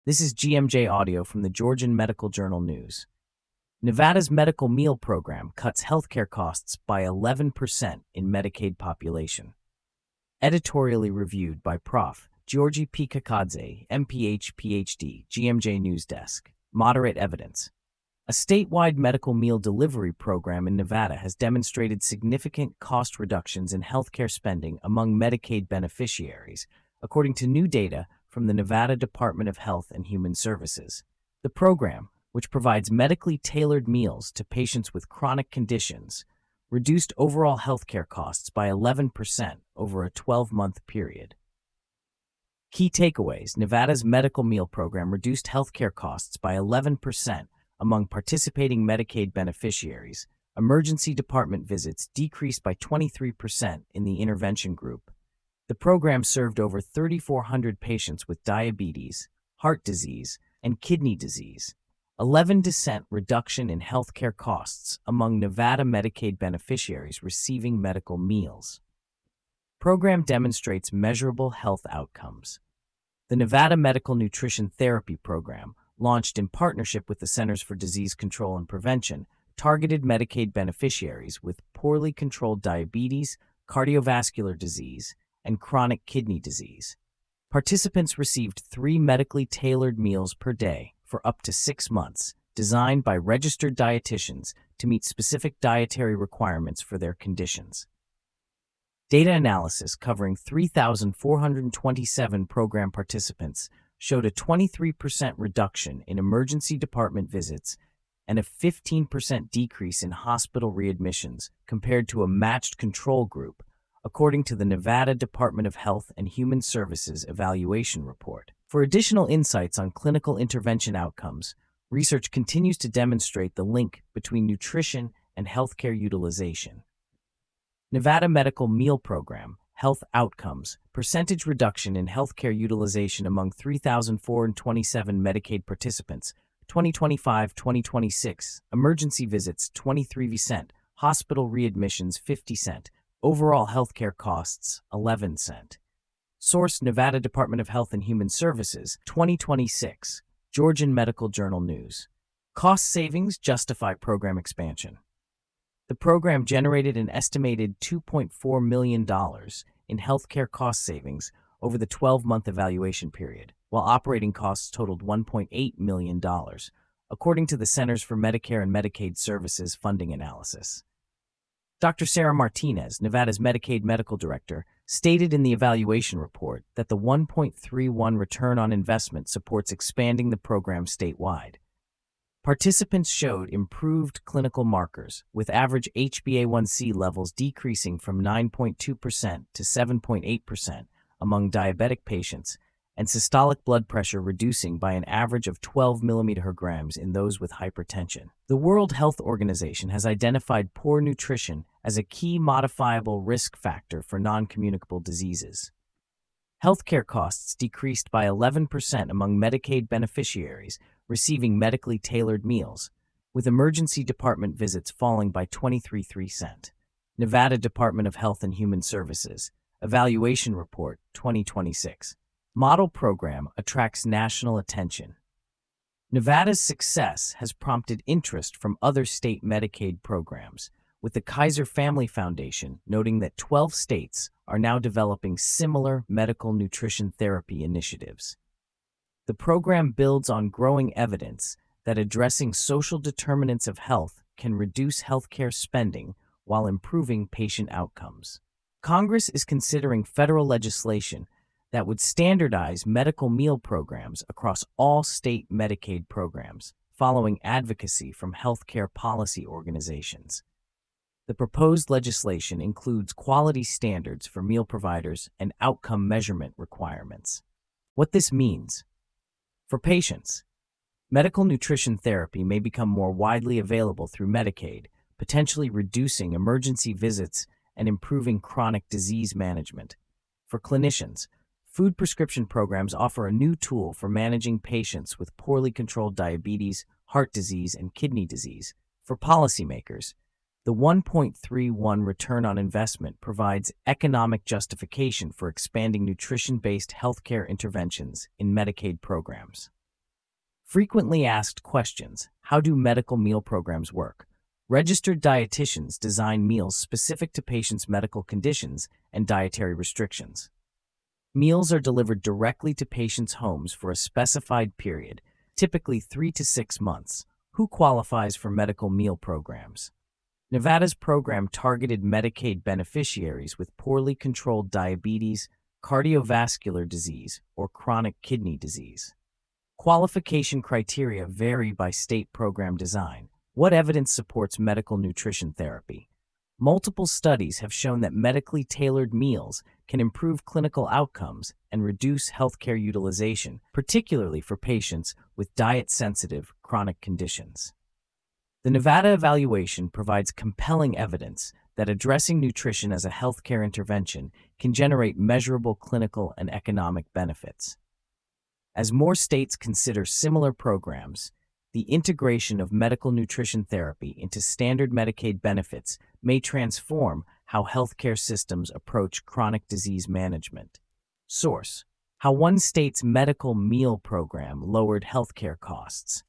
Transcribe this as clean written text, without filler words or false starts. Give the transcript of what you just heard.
This is GMJ Audio from the Georgian Medical Journal News. Nevada's medical meal program cuts healthcare costs by 11% in Medicaid population. Editorially reviewed by Prof. Georgi P. Kakadze, MPH, PhD, GMJ News Desk. Moderate evidence. A statewide medical meal delivery program in Nevada has demonstrated significant cost reductions in healthcare spending among Medicaid beneficiaries, according to new data from the Nevada Department of Health and Human Services. The program, which provides medically tailored meals to patients with chronic conditions, reduced overall healthcare costs by 11% over a 12-month period. Key takeaways: Nevada's medical meal program reduced healthcare costs by 11% among participating Medicaid beneficiaries. Emergency department visits decreased by 23% in the intervention group. The program served over 3,400 patients with diabetes, heart disease, and kidney disease. 11% reduction in healthcare costs among Nevada Medicaid beneficiaries receiving medical meals. Program demonstrates measurable health outcomes. The Nevada Medical Nutrition Therapy Program, launched in partnership with the Centers for Disease Control and Prevention, targeted Medicaid beneficiaries with poorly controlled diabetes, cardiovascular disease, and chronic kidney disease. Participants received 3 medically tailored meals per day for up to 6 months, designed by registered dietitians to meet specific dietary requirements for their conditions. Data analysis covering 3,427 program participants showed a 23% reduction in emergency department visits and a 15% decrease in hospital readmissions compared to a matched control group, according to the Nevada Department of Health and Human Services Evaluation Report. For additional insights on clinical intervention outcomes, research continues to demonstrate the link between nutrition and healthcare utilization. Nevada Medical Meal Program, Health Outcomes, percentage reduction in healthcare utilization among 3,427 Medicaid participants, 2025-2026, emergency visits 23%, hospital readmissions 50%, overall healthcare costs 11%. Source: Nevada Department of Health and Human Services, 2026, Georgian Medical Journal News. Cost savings justify program expansion. The program generated an estimated $2.4 million in healthcare cost savings over the 12-month evaluation period, while operating costs totaled $1.8 million, according to the Centers for Medicare and Medicaid Services funding analysis. Dr. Sarah Martinez, Nevada's Medicaid medical director, stated in the evaluation report that the 1.31 return on investment supports expanding the program statewide. Participants showed improved clinical markers, with average HbA1c levels decreasing from 9.2% to 7.8% among diabetic patients, and systolic blood pressure reducing by an average of 12 mmHg in those with hypertension. The World Health Organization has identified poor nutrition as a key modifiable risk factor for non-communicable diseases. Healthcare costs decreased by 11% among Medicaid beneficiaries receiving medically tailored meals, with emergency department visits falling by 23%. Nevada Department of Health and Human Services, Evaluation Report, 2026. Model program attracts national attention. Nevada's success has prompted interest from other state Medicaid programs, with the Kaiser Family Foundation noting that 12 states are now developing similar medical nutrition therapy initiatives. The program builds on growing evidence that addressing social determinants of health can reduce healthcare spending while improving patient outcomes. Congress is considering federal legislation that would standardize medical meal programs across all state Medicaid programs, following advocacy from healthcare policy organizations. The proposed legislation includes quality standards for meal providers and outcome measurement requirements. What this means: for patients, medical nutrition therapy may become more widely available through Medicaid, potentially reducing emergency visits and improving chronic disease management. For clinicians, food prescription programs offer a new tool for managing patients with poorly controlled diabetes, heart disease, and kidney disease. For policymakers, the 1.31 return on investment provides economic justification for expanding nutrition-based healthcare interventions in Medicaid programs. Frequently asked questions. How do medical meal programs work? Registered dietitians design meals specific to patients' medical conditions and dietary restrictions. Meals are delivered directly to patients' homes for a specified period, typically 3 to 6 months. Who qualifies for medical meal programs? Nevada's program targeted Medicaid beneficiaries with poorly controlled diabetes, cardiovascular disease, or chronic kidney disease. Qualification criteria vary by state program design. What evidence supports medical nutrition therapy? Multiple studies have shown that medically tailored meals can improve clinical outcomes and reduce healthcare utilization, particularly for patients with diet-sensitive chronic conditions. The Nevada evaluation provides compelling evidence that addressing nutrition as a healthcare intervention can generate measurable clinical and economic benefits. As more states consider similar programs, the integration of medical nutrition therapy into standard Medicaid benefits may transform how healthcare systems approach chronic disease management. Source: How one state's medical meal program lowered healthcare costs.